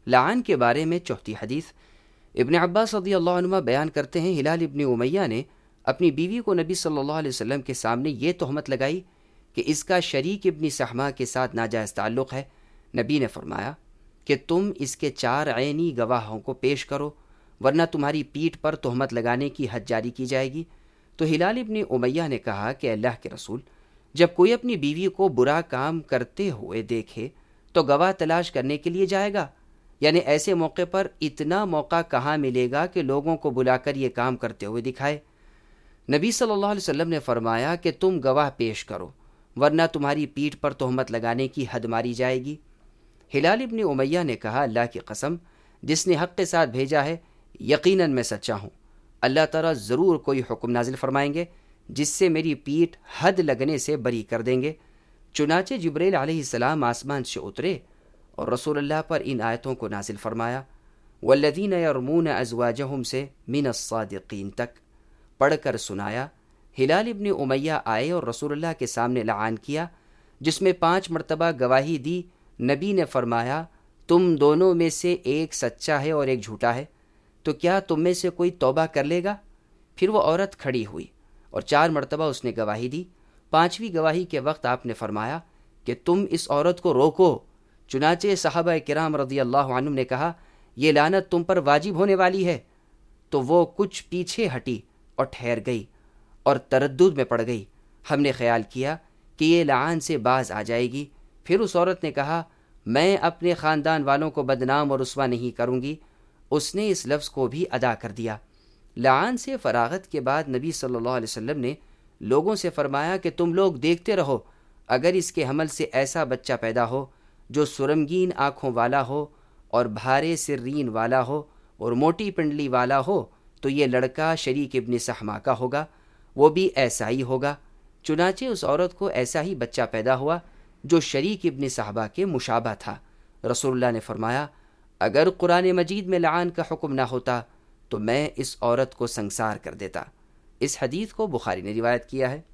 لعان کے بارے میں چوتھی حدیث، ابن عباس رضی اللہ عنہ بیان کرتے ہیں ہلال ابن امیہ نے اپنی بیوی کو نبی صلی اللہ علیہ وسلم کے سامنے یہ تہمت لگائی کہ اس کا شریک ابن سحمہ کے ساتھ ناجائز تعلق ہے۔ نبی نے فرمایا کہ تم اس کے 4 عینی گواہوں کو پیش کرو ورنہ تمہاری پیٹھ پر تہمت لگانے کی حد جاری کی جائے گی۔ تو ہلال ابن امیہ نے کہا کہ اللہ کے رسول، جب کوئی اپنی بیوی کو برا کام کرتے ہوئے دیکھے تو گواہ تلاش کرنے کے لیے جائے گا، یعنی ایسے موقع پر اتنا موقع کہاں ملے گا کہ لوگوں کو بلا کر یہ کام کرتے ہوئے دکھائے؟ نبی صلی اللہ علیہ وسلم نے فرمایا کہ تم گواہ پیش کرو ورنہ تمہاری پیٹھ پر تہمت لگانے کی حد ماری جائے گی۔ ہلال ابن امیہ نے کہا، اللہ کی قسم جس نے حق کے ساتھ بھیجا ہے، یقیناً میں سچا ہوں، اللہ تعالیٰ ضرور کوئی حکم نازل فرمائیں گے جس سے میری پیٹھ حد لگنے سے بری کر دیں گے۔ چنانچہ جبریل علیہ السلام آسمان سے اترے اور رسول اللہ پر ان آیتوں کو نازل فرمایا، والذین یرمون ازواجہم سے من الصادقین تک پڑھ کر سنایا۔ ہلال ابن امیہ آئے اور رسول اللہ کے سامنے لعان کیا، جس میں 5 مرتبہ گواہی دی۔ نبی نے فرمایا، تم دونوں میں سے ایک سچا ہے اور ایک جھوٹا ہے، تو کیا تم میں سے کوئی توبہ کر لے گا؟ پھر وہ عورت کھڑی ہوئی اور 4 مرتبہ اس نے گواہی دی۔ 5ویں گواہی کے وقت آپ نے فرمایا کہ تم اس عورت کو روکو۔ چنانچہ صحابہ کرام رضی اللہ عنہم نے کہا، یہ لعنت تم پر واجب ہونے والی ہے۔ تو وہ کچھ پیچھے ہٹی اور ٹھہر گئی اور تردد میں پڑ گئی۔ ہم نے خیال کیا کہ یہ لعان سے باز آ جائے گی۔ پھر اس عورت نے کہا، میں اپنے خاندان والوں کو بدنام اور رسوا نہیں کروں گی۔ اس نے اس لفظ کو بھی ادا کر دیا۔ لعان سے فراغت کے بعد نبی صلی اللہ علیہ وسلم نے لوگوں سے فرمایا کہ تم لوگ دیکھتے رہو، اگر اس کے حمل سے ایسا بچہ پیدا ہو جو سرمگین آنکھوں والا ہو اور بھارے سرین والا ہو اور موٹی پنڈلی والا ہو تو یہ لڑکا شریک ابن سحمہ کا ہوگا، وہ بھی ایسا ہی ہوگا۔ چنانچہ اس عورت کو ایسا ہی بچہ پیدا ہوا جو شریک ابن صحبہ کے مشابہ تھا۔ رسول اللہ نے فرمایا، اگر قرآن مجید میں لعان کا حکم نہ ہوتا تو میں اس عورت کو سنگسار کر دیتا۔ اس حدیث کو بخاری نے روایت کیا ہے۔